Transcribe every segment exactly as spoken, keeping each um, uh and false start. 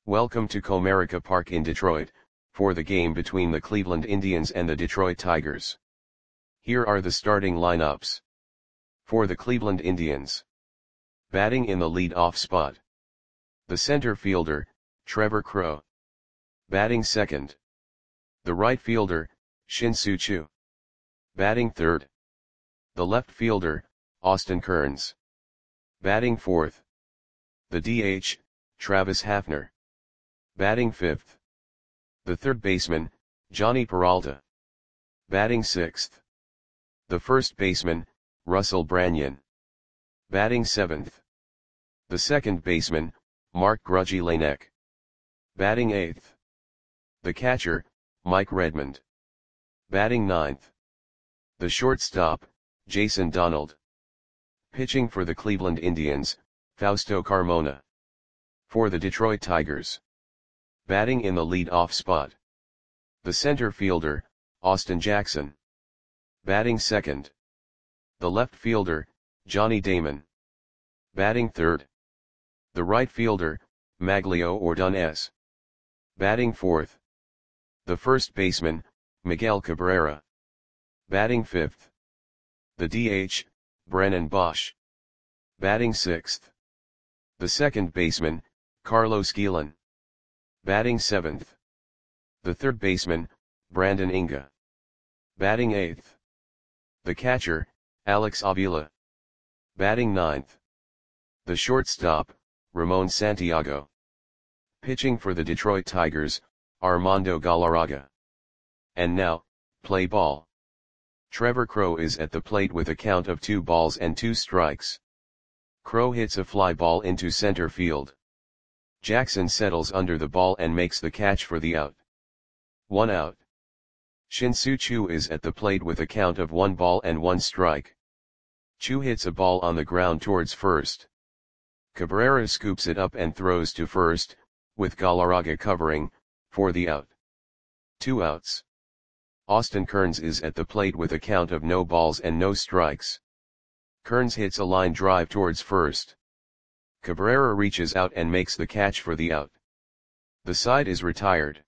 Welcome to Comerica Park in Detroit, for the game between the Cleveland Indians and the Detroit Tigers. Here are the starting lineups. For the Cleveland Indians. Batting in the lead-off spot. The center fielder, Trevor Crowe. Batting second. The right fielder, Shin-Soo Choo. Batting third. The left fielder, Austin Kearns. Batting fourth. The D H, Travis Hafner. Batting fifth. The third baseman, Jhonny Peralta. Batting sixth. The first baseman, Russell Branyan. Batting seventh. The second baseman, Mark Grudgy Lanek. Batting eighth. The catcher, Mike Redmond. Batting ninth. The shortstop, Jason Donald. Pitching for the Cleveland Indians, Fausto Carmona. For the Detroit Tigers. Batting in the lead-off spot. The center fielder, Austin Jackson. Batting second. The left fielder, Johnny Damon. Batting third. The right fielder, Maglio Ordonez. Batting fourth. The first baseman, Miguel Cabrera. Batting fifth. The D H, Brennan Bosch. Batting sixth. The second baseman, Carlos Guillen. Batting seventh. The third baseman, Brandon Inga. Batting eighth. The catcher, Alex Avila. Batting ninth. The shortstop, Ramon Santiago. Pitching for the Detroit Tigers, Armando Galarraga. And now, play ball. Trevor Crowe is at the plate with a count of two balls and two strikes. Crowe hits a fly ball into center field. Jackson settles under the ball and makes the catch for the out. One out. Shin-Soo Choo is at the plate with a count of one ball and one strike. Choo hits a ball on the ground towards first. Cabrera scoops it up and throws to first, with Galarraga covering, for the out. Two outs. Austin Kearns is at the plate with a count of no balls and no strikes. Kearns hits a line drive towards first. Cabrera reaches out and makes the catch for the out. The side is retired.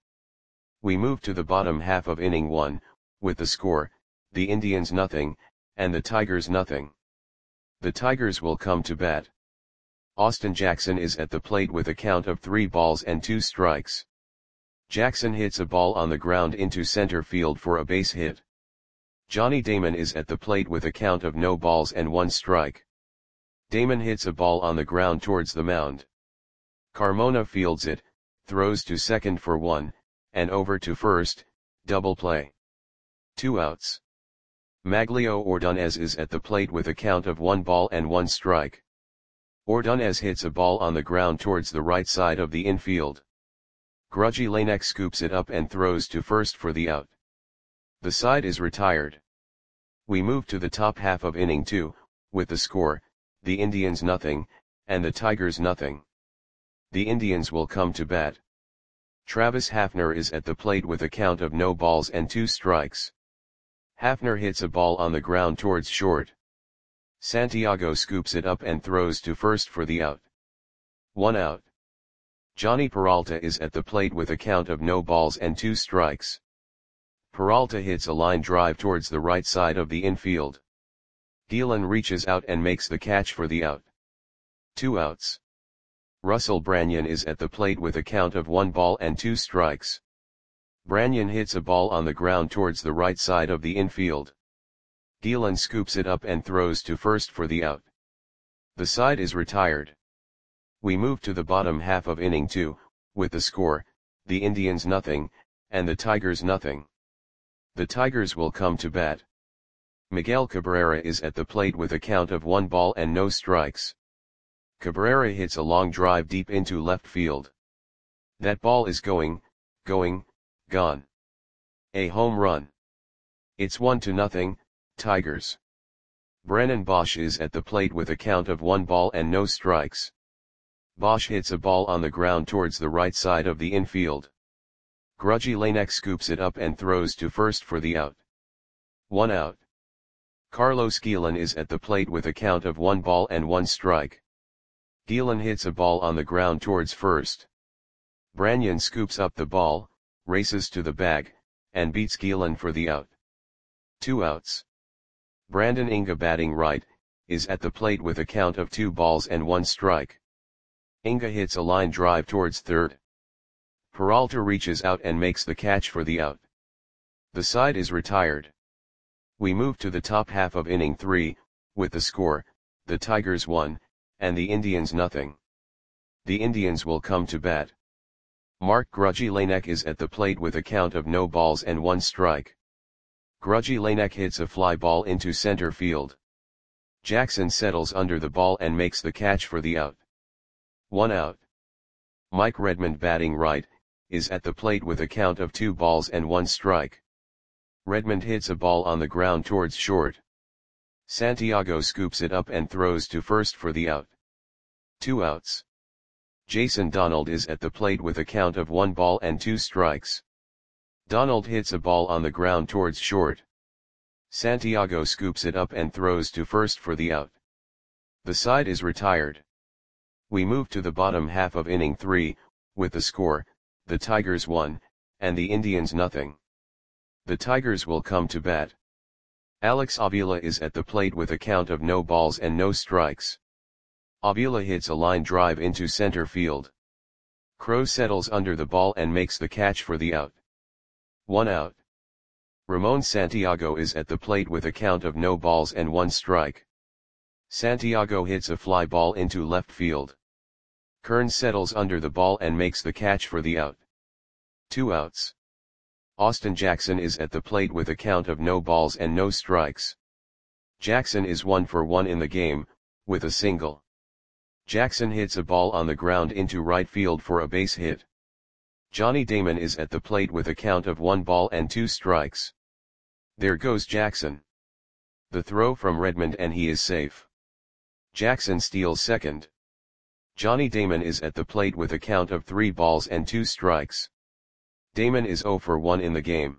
We move to the bottom half of inning one, with the score, the Indians nothing, and the Tigers nothing. The Tigers will come to bat. Austin Jackson is at the plate with a count of three balls and two strikes. Jackson hits a ball on the ground into center field for a base hit. Johnny Damon is at the plate with a count of no balls and one strike. Damon hits a ball on the ground towards the mound. Carmona fields it, throws to second for one, and over to first, double play. Two outs. Maglio Ordonez is at the plate with a count of one ball and one strike. Ordonez hits a ball on the ground towards the right side of the infield. Grudgy Lanek scoops it up and throws to first for the out. The side is retired. We move to the top half of inning two, with the score, the Indians nothing, and the Tigers nothing. The Indians will come to bat. Travis Hafner is at the plate with a count of no balls and two strikes. Hafner hits a ball on the ground towards short. Santiago scoops it up and throws to first for the out. One out. Jhonny Peralta is at the plate with a count of no balls and two strikes. Peralta hits a line drive towards the right side of the infield. Guillen reaches out and makes the catch for the out. Two outs. Russell Branyan is at the plate with a count of one ball and two strikes. Branyan hits a ball on the ground towards the right side of the infield. Guillen scoops it up and throws to first for the out. The side is retired. We move to the bottom half of inning two, with the score, the Indians nothing, and the Tigers nothing. The Tigers will come to bat. Miguel Cabrera is at the plate with a count of one ball and no strikes. Cabrera hits a long drive deep into left field. That ball is going, going, gone. A home run. It's one to nothing, Tigers. Brennan Bosch is at the plate with a count of one ball and no strikes. Bosch hits a ball on the ground towards the right side of the infield. Grudgy Lanek scoops it up and throws to first for the out. One out. Carlos Guillen is at the plate with a count of one ball and one strike. Guillen hits a ball on the ground towards first. Branyan scoops up the ball, races to the bag, and beats Gielen for the out. Two outs. Brandon Inga batting right, is at the plate with a count of two balls and one strike. Inga hits a line drive towards third. Peralta reaches out and makes the catch for the out. The side is retired. We move to the top half of inning three, with the score, the Tigers one, and the Indians nothing. The Indians will come to bat. Mark Grudzielanek is at the plate with a count of no balls and one strike. Grudzielanek hits a fly ball into center field. Jackson settles under the ball and makes the catch for the out. One out. Mike Redmond batting right, is at the plate with a count of two balls and one strike. Redmond hits a ball on the ground towards short. Santiago scoops it up and throws to first for the out. Two outs. Jason Donald is at the plate with a count of one ball and two strikes. Donald hits a ball on the ground towards short. Santiago scoops it up and throws to first for the out. The side is retired. We move to the bottom half of inning three, with the score, the Tigers one, and the Indians nothing. The Tigers will come to bat. Alex Avila is at the plate with a count of no balls and no strikes. Avila hits a line drive into center field. Crowe settles under the ball and makes the catch for the out. One out. Ramon Santiago is at the plate with a count of no balls and one strike. Santiago hits a fly ball into left field. Kearns settles under the ball and makes the catch for the out. Two outs. Austin Jackson is at the plate with a count of no balls and no strikes. Jackson is one for one in the game, with a single. Jackson hits a ball on the ground into right field for a base hit. Johnny Damon is at the plate with a count of one ball and two strikes. There goes Jackson. The throw from Redmond and he is safe. Jackson steals second. Johnny Damon is at the plate with a count of three balls and two strikes. Damon is zero for one in the game.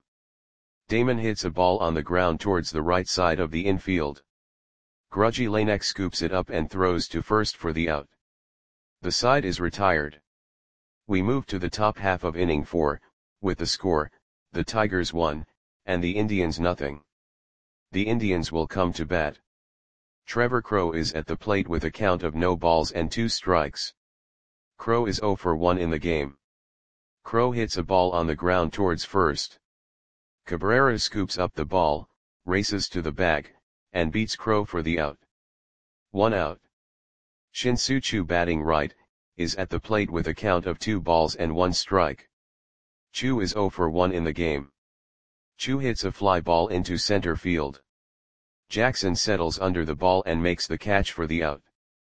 Damon hits a ball on the ground towards the right side of the infield. Grudzielanek scoops it up and throws to first for the out. The side is retired. We move to the top half of inning four, with the score, the Tigers one, and the Indians nothing. The Indians will come to bat. Trevor Crowe is at the plate with a count of no balls and two strikes. Crowe is zero for one in the game. Crowe hits a ball on the ground towards first. Cabrera scoops up the ball, races to the bag, and beats Crowe for the out. One out. Shin-Soo Choo batting right, is at the plate with a count of two balls and one strike. Choo is zero for one in the game. Choo hits a fly ball into center field. Jackson settles under the ball and makes the catch for the out.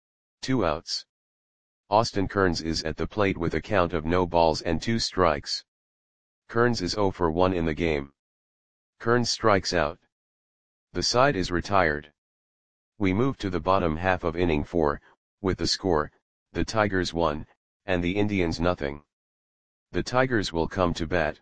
Two outs. Austin Kearns is at the plate with a count of no balls and two strikes. Kearns is zero for one in the game. Kearns strikes out. The side is retired. We move to the bottom half of inning four, with the score, the Tigers one, and the Indians nothing. The Tigers will come to bat.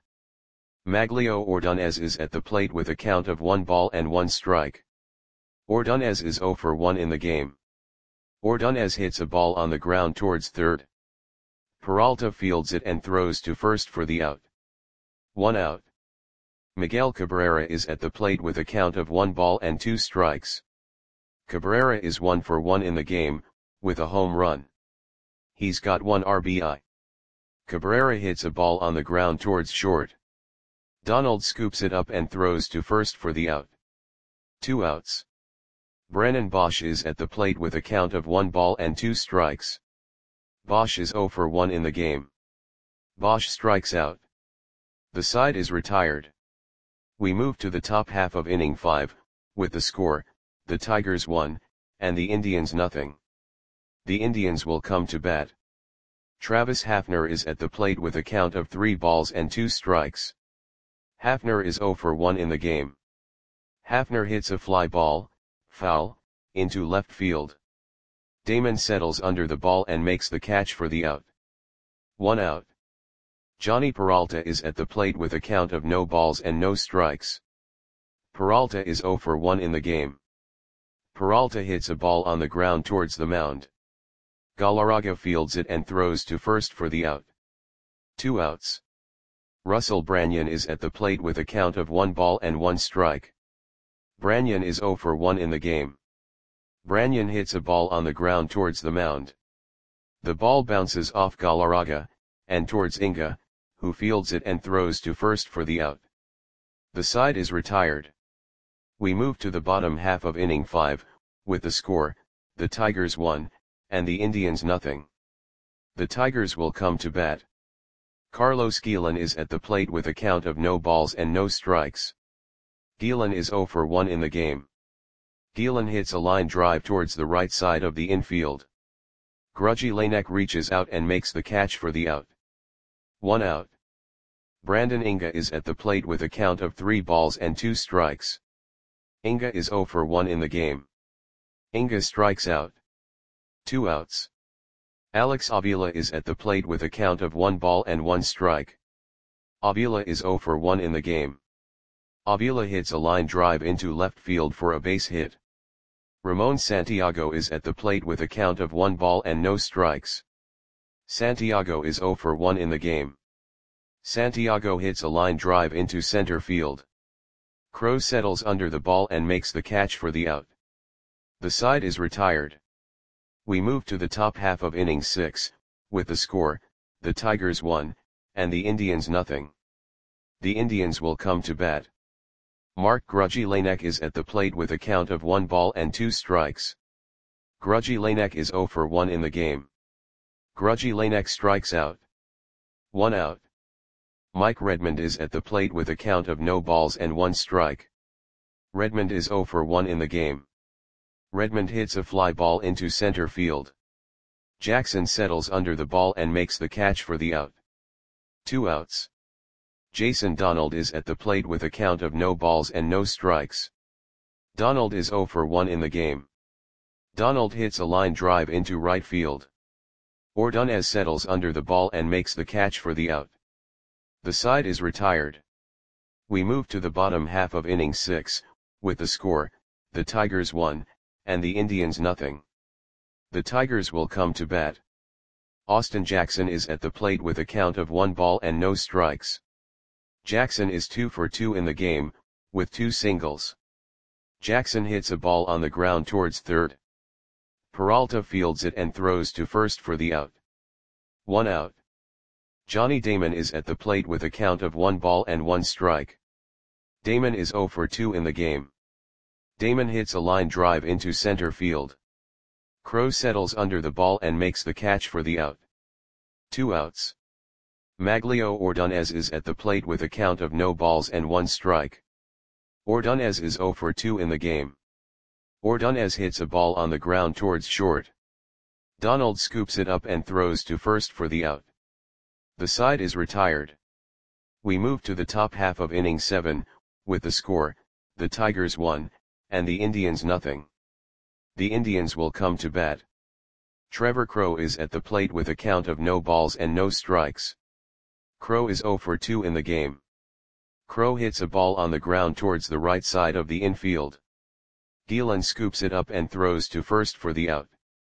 Maglio Ordonez is at the plate with a count of one ball and one strike. Ordonez is zero for one in the game. Ordonez hits a ball on the ground towards third. Peralta fields it and throws to first for the out. One out. Miguel Cabrera is at the plate with a count of one ball and two strikes. Cabrera is one for one in the game, with a home run. He's got one R B I. Cabrera hits a ball on the ground towards short. Donald scoops it up and throws to first for the out. Two outs. Brennan Bosch is at the plate with a count of one ball and two strikes. Bosch is zero for one in the game. Bosch strikes out. The side is retired. We move to the top half of inning five, with the score, the Tigers one, and the Indians nothing. The Indians will come to bat. Travis Hafner is at the plate with a count of three balls and two strikes. Hafner is zero for one in the game. Hafner hits a fly ball, foul, into left field. Damon settles under the ball and makes the catch for the out. One out. Johnny Peralta is at the plate with a count of no balls and no strikes. Peralta is zero for one in the game. Peralta hits a ball on the ground towards the mound. Galarraga fields it and throws to first for the out. Two outs. Russell Branyan is at the plate with a count of one ball and one strike. Branyan is zero for one in the game. Branyan hits a ball on the ground towards the mound. The ball bounces off Galarraga, and towards Inga, who fields it and throws to first for the out. The side is retired. We move to the bottom half of inning five, with the score, the Tigers one, and the Indians nothing. The Tigers will come to bat. Carlos Guillen is at the plate with a count of no balls and no strikes. Guillen is zero for one in the game. Guillen hits a line drive towards the right side of the infield. Grudgy Lanek reaches out and makes the catch for the out. One out. Brandon Inga is at the plate with a count of three balls and two strikes. Inga is zero for one in the game. Inga strikes out. Two outs. Alex Avila is at the plate with a count of one ball and one strike. Avila is zero for one in the game. Avila hits a line drive into left field for a base hit. Ramon Santiago is at the plate with a count of one ball and no strikes. Santiago is zero for one in the game. Santiago hits a line drive into center field. Crowe settles under the ball and makes the catch for the out. The side is retired. We move to the top half of inning six, with the score, the Tigers one, and the Indians nothing. The Indians will come to bat. Mark Grudgy Lanek is at the plate with a count of one ball and two strikes. Grudgy Lanek is zero for one in the game. Grudgy Lanek strikes out. One out. Mike Redmond is at the plate with a count of no balls and one strike. Redmond is zero for one in the game. Redmond hits a fly ball into center field. Jackson settles under the ball and makes the catch for the out. Two outs. Jason Donald is at the plate with a count of no balls and no strikes. Donald is zero for one in the game. Donald hits a line drive into right field. Ordonez settles under the ball and makes the catch for the out. The side is retired. We move to the bottom half of inning six, with the score, the Tigers one, and the Indians nothing. The Tigers will come to bat. Austin Jackson is at the plate with a count of one ball and no strikes. Jackson is two for two in the game, with two singles. Jackson hits a ball on the ground towards third. Peralta fields it and throws to first for the out. One out. Johnny Damon is at the plate with a count of one ball and one strike. Damon is zero for two in the game. Damon hits a line drive into center field. Crowe settles under the ball and makes the catch for the out. Two outs. Maglio Ordonez is at the plate with a count of no balls and one strike. Ordonez is zero for two in the game. Ordonez hits a ball on the ground towards short. Donald scoops it up and throws to first for the out. The side is retired. We move to the top half of inning seven, with the score, the Tigers one, and the Indians nothing. The Indians will come to bat. Trevor Crowe is at the plate with a count of no balls and no strikes. Crowe is zero for two in the game. Crowe hits a ball on the ground towards the right side of the infield. Guillen scoops it up and throws to first for the out.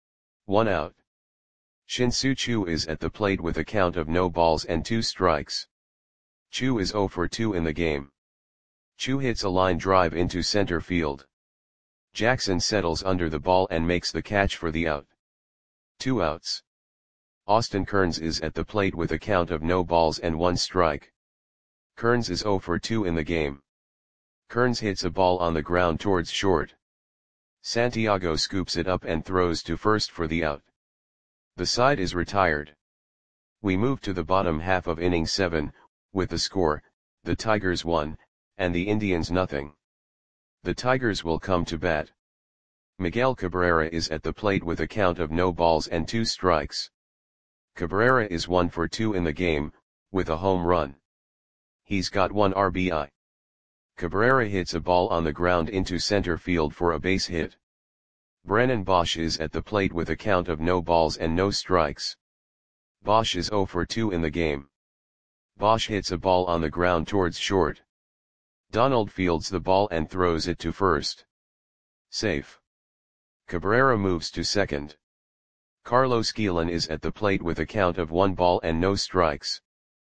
One out. Shin-Soo Choo is at the plate with a count of no balls and two strikes. Choo is zero for two in the game. Choo hits a line drive into center field. Jackson settles under the ball and makes the catch for the out. Two outs. Austin Kearns is at the plate with a count of no balls and one strike. Kearns is zero for two in the game. Kearns hits a ball on the ground towards short. Santiago scoops it up and throws to first for the out. The side is retired. We move to the bottom half of inning seven, with the score, the Tigers one, and the Indians nothing. The Tigers will come to bat. Miguel Cabrera is at the plate with a count of no balls and two strikes. Cabrera is one for two in the game, with a home run. He's got one R B I. Cabrera hits a ball on the ground into center field for a base hit. Brennan Bosch is at the plate with a count of no balls and no strikes. Bosch is zero for two in the game. Bosch hits a ball on the ground towards short. Donald fields the ball and throws it to first. Safe. Cabrera moves to second. Carlos Guillen is at the plate with a count of one ball and no strikes.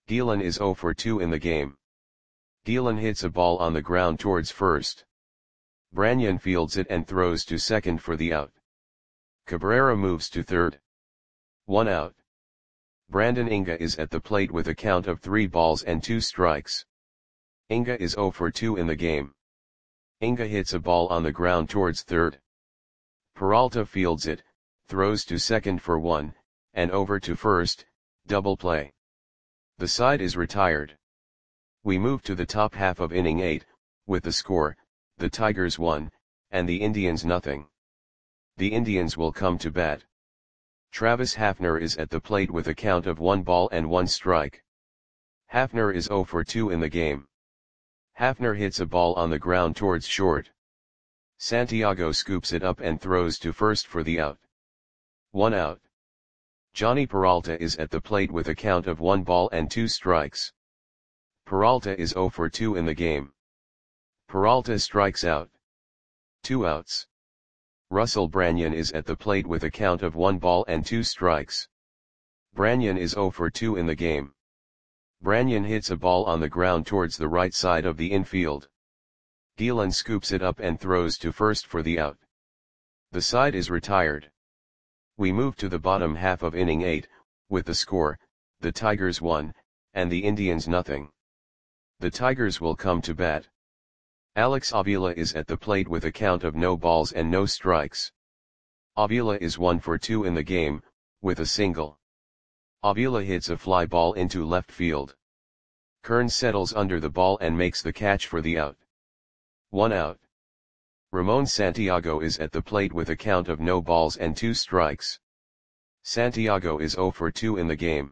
Gielen is zero for two in the game. Gielen hits a ball on the ground towards first. Branyan fields it and throws to second for the out. Cabrera moves to third. One out. Brandon Inga is at the plate with a count of three balls and two strikes. Inga is zero for two in the game. Inga hits a ball on the ground towards third. Peralta fields it, throws to second for one, and over to first, double play. The side is retired. We move to the top half of inning eight, with the score, the Tigers one, and the Indians nothing. The Indians will come to bat. Travis Hafner is at the plate with a count of one ball and one strike. Hafner is zero for two in the game. Hafner hits a ball on the ground towards short. Santiago scoops it up and throws to first for the out. One out. Johnny Peralta is at the plate with a count of one ball and two strikes. Peralta is zero for two in the game. Peralta strikes out. Two outs. Russell Branyan is at the plate with a count of one ball and two strikes. Branyan is zero for two in the game. Branyan hits a ball on the ground towards the right side of the infield. Gielen scoops it up and throws to first for the out. The side is retired. We move to the bottom half of inning eight, with the score, the Tigers one, and the Indians nothing. The Tigers will come to bat. Alex Avila is at the plate with a count of no balls and no strikes. Avila is one for two in the game, with a single. Avila hits a fly ball into left field. Kern settles under the ball and makes the catch for the out. One out. Ramon Santiago is at the plate with a count of no balls and two strikes. Santiago is zero for two in the game.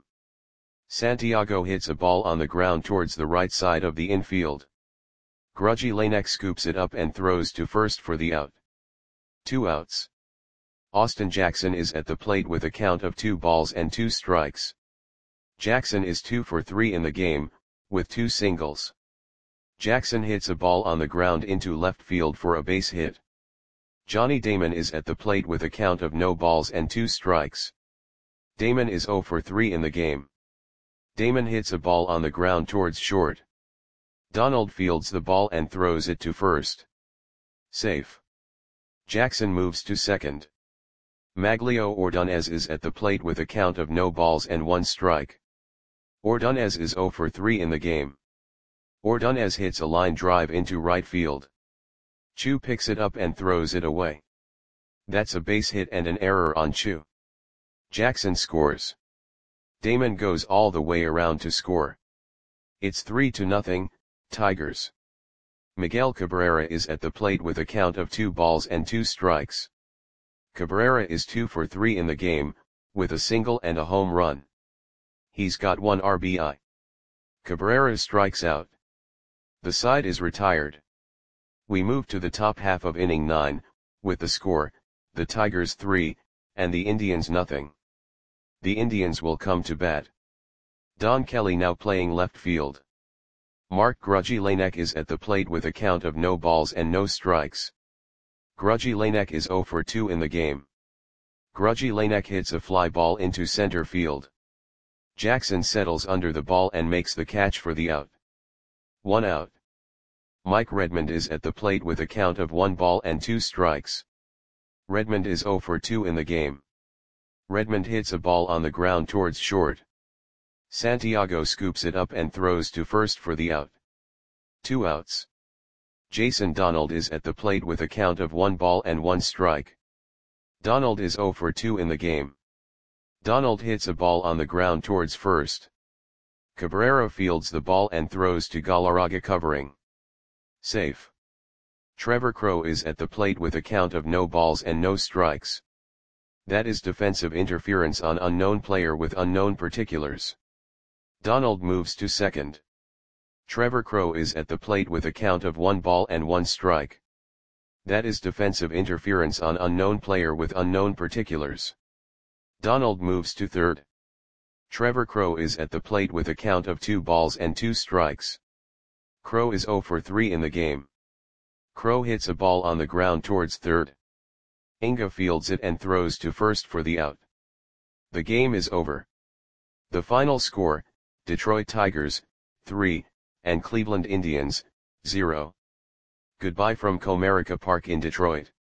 Santiago hits a ball on the ground towards the right side of the infield. Grudgy Lanek scoops it up and throws to first for the out. Two outs. Austin Jackson is at the plate with a count of two balls and two strikes. Jackson is two for three in the game, with two singles. Jackson hits a ball on the ground into left field for a base hit. Johnny Damon is at the plate with a count of no balls and two strikes. Damon is zero for three in the game. Damon hits a ball on the ground towards short. Donald fields the ball and throws it to first. Safe. Jackson moves to second. Maglio Ordonez is at the plate with a count of no balls and one strike. Ordonez is zero for three in the game. Ordonez hits a line drive into right field. Chu picks it up and throws it away. That's a base hit and an error on Chu. Jackson scores. Damon goes all the way around to score. It's three to nothing, Tigers. Miguel Cabrera is at the plate with a count of two balls and two strikes. Cabrera is two for three in the game, with a single and a home run. He's got one R B I. Cabrera strikes out. The side is retired. We move to the top half of inning nine, with the score, the Tigers three, and the Indians nothing. The Indians will come to bat. Don Kelly now playing left field. Mark Grudgy Lanek is at the plate with a count of no balls and no strikes. Grudgy Lanek is zero for two in the game. Grudgy Lanek hits a fly ball into center field. Jackson settles under the ball and makes the catch for the out. One out. Mike Redmond is at the plate with a count of one ball and two strikes. Redmond is zero for two in the game. Redmond hits a ball on the ground towards short. Santiago scoops it up and throws to first for the out. Two outs. Jason Donald is at the plate with a count of one ball and one strike. Donald is zero for two in the game. Donald hits a ball on the ground towards first. Cabrera fields the ball and throws to Galarraga covering. Safe. Trevor Crowe is at the plate with a count of no balls and no strikes. That is defensive interference on unknown player with unknown particulars. Donald moves to second. Trevor Crowe is at the plate with a count of one ball and one strike. That is defensive interference on unknown player with unknown particulars. Donald moves to third. Trevor Crowe is at the plate with a count of two balls and two strikes. Crowe is zero for three in the game. Crowe hits a ball on the ground towards third. Inga fields it and throws to first for the out. The game is over. The final score, Detroit Tigers, three, and Cleveland Indians, zero. Goodbye from Comerica Park in Detroit.